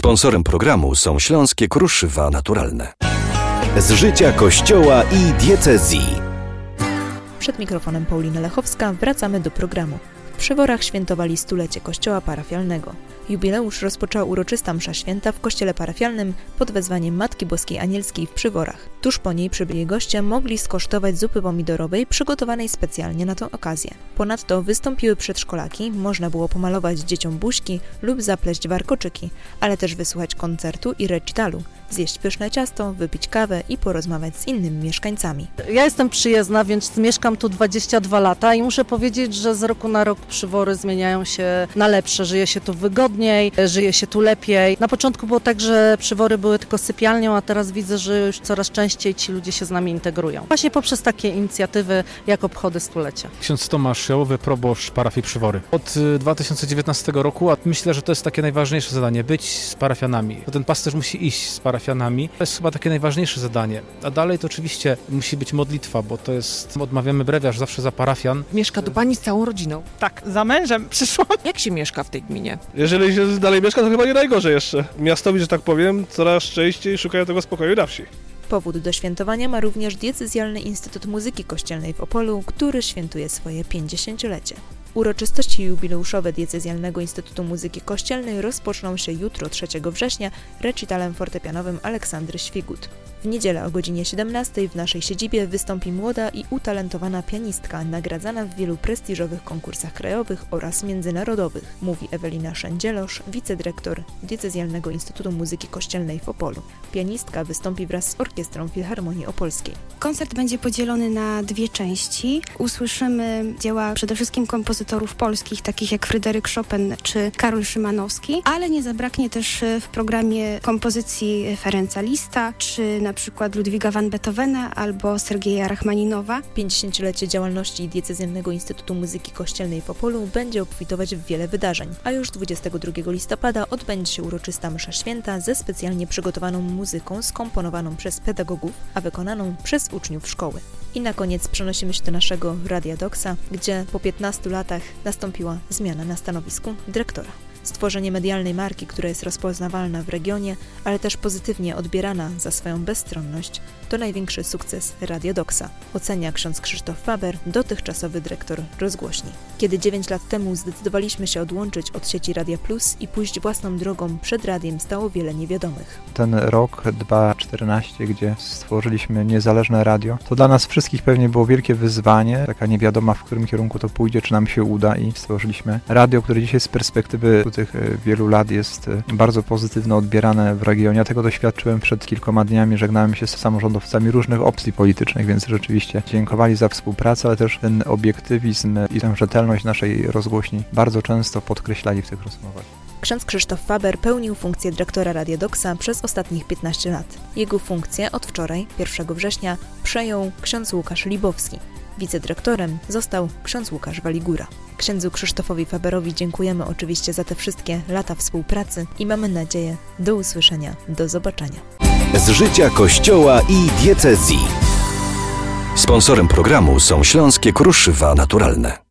Sponsorem programu są Śląskie Kruszywa Naturalne. Z życia Kościoła i diecezji. Przed mikrofonem Paulina Lechowska wracamy do programu. W Przyworach świętowali stulecie kościoła parafialnego. Jubileusz rozpoczęła uroczysta msza święta w kościele parafialnym pod wezwaniem Matki Boskiej Anielskiej w Przyworach. Tuż po niej przybyli goście mogli skosztować zupy pomidorowej przygotowanej specjalnie na tę okazję. Ponadto wystąpiły przedszkolaki, można było pomalować dzieciom buźki lub zapleść warkoczyki, ale też wysłuchać koncertu i recitalu, zjeść pyszne ciasto, wypić kawę i porozmawiać z innymi mieszkańcami. Ja jestem przyjezdna, więc mieszkam tu 22 lata i muszę powiedzieć, że z roku na rok Przywory zmieniają się na lepsze. Żyje się tu wygodniej, żyje się tu lepiej. Na początku było tak, że Przywory były tylko sypialnią, a teraz widzę, że już coraz częściej ci ludzie się z nami integrują. Właśnie poprzez takie inicjatywy jak obchody stulecia. Ksiądz Tomasz Jałowy, proboszcz parafii Przywory. Od 2019 roku, a myślę, że to jest takie najważniejsze zadanie, być z parafianami. To ten pasterz musi iść z parafianami. To jest chyba takie najważniejsze zadanie. A dalej to oczywiście musi być modlitwa, bo to jest, odmawiamy brewiarz zawsze za parafian. Mieszka tu pani z całą rodziną? Tak, za mężem przyszłam. Jak się mieszka w tej gminie? Jeżeli się dalej mieszka, to chyba nie najgorzej jeszcze. Miastowi, że tak powiem, coraz częściej szukają tego spokoju na wsi. Powód do świętowania ma również Diecezjalny Instytut Muzyki Kościelnej w Opolu, który świętuje swoje 50-lecie. Uroczystości jubileuszowe Diecezjalnego Instytutu Muzyki Kościelnej rozpoczną się jutro, 3 września, recitalem fortepianowym Aleksandry Świgut. W niedzielę o godzinie 17 w naszej siedzibie wystąpi młoda i utalentowana pianistka, nagradzana w wielu prestiżowych konkursach krajowych oraz międzynarodowych, mówi Ewelina Szędzielosz, wicedyrektor Diecezjalnego Instytutu Muzyki Kościelnej w Opolu. Pianistka wystąpi wraz z Orkiestrą Filharmonii Opolskiej. Koncert będzie podzielony na dwie części. Usłyszymy dzieła przede wszystkim kompozytorów polskich, takich jak Fryderyk Chopin czy Karol Szymanowski, ale nie zabraknie też w programie kompozycji Ferenca Lista, czy na przykład Ludwiga van Beethovena albo Sergeja Rachmaninowa. 50-lecie działalności Diecezjalnego Instytutu Muzyki Kościelnej w Opolu będzie obfitować w wiele wydarzeń, a już 22 listopada odbędzie się uroczysta msza święta ze specjalnie przygotowaną muzyką skomponowaną przez pedagogów, a wykonaną przez uczniów szkoły. I na koniec przenosimy się do naszego Radia Doksa, gdzie po 15 latach nastąpiła zmiana na stanowisku dyrektora. Stworzenie medialnej marki, która jest rozpoznawalna w regionie, ale też pozytywnie odbierana za swoją bezstronność, to największy sukces Radia Doksa, ocenia ksiądz Krzysztof Faber, dotychczasowy dyrektor rozgłośni. Kiedy 9 lat temu zdecydowaliśmy się odłączyć od sieci Radia Plus i pójść własną drogą, przed radiem stało wiele niewiadomych. Ten rok 2014, gdzie stworzyliśmy niezależne radio, to dla nas wszystkich pewnie było wielkie wyzwanie, taka niewiadoma, w którym kierunku to pójdzie, czy nam się uda, i stworzyliśmy radio, które dzisiaj z perspektywy tych wielu lat jest bardzo pozytywnie odbierane w regionie. Ja tego doświadczyłem przed kilkoma dniami, żegnałem się z samorządowcami różnych opcji politycznych, więc rzeczywiście dziękowali za współpracę, ale też ten obiektywizm i tę rzetelność naszej rozgłośni bardzo często podkreślali w tych rozmowach. Ksiądz Krzysztof Faber pełnił funkcję dyrektora Radia Doksa przez ostatnich 15 lat. Jego funkcję od wczoraj, 1 września, przejął ksiądz Łukasz Libowski. Wicedyrektorem został ksiądz Łukasz Waligura. Księdzu Krzysztofowi Faberowi dziękujemy oczywiście za te wszystkie lata współpracy i mamy nadzieję do usłyszenia, do zobaczenia. Z życia Kościoła i diecezji. Sponsorem programu są Śląskie Kruszywa Naturalne.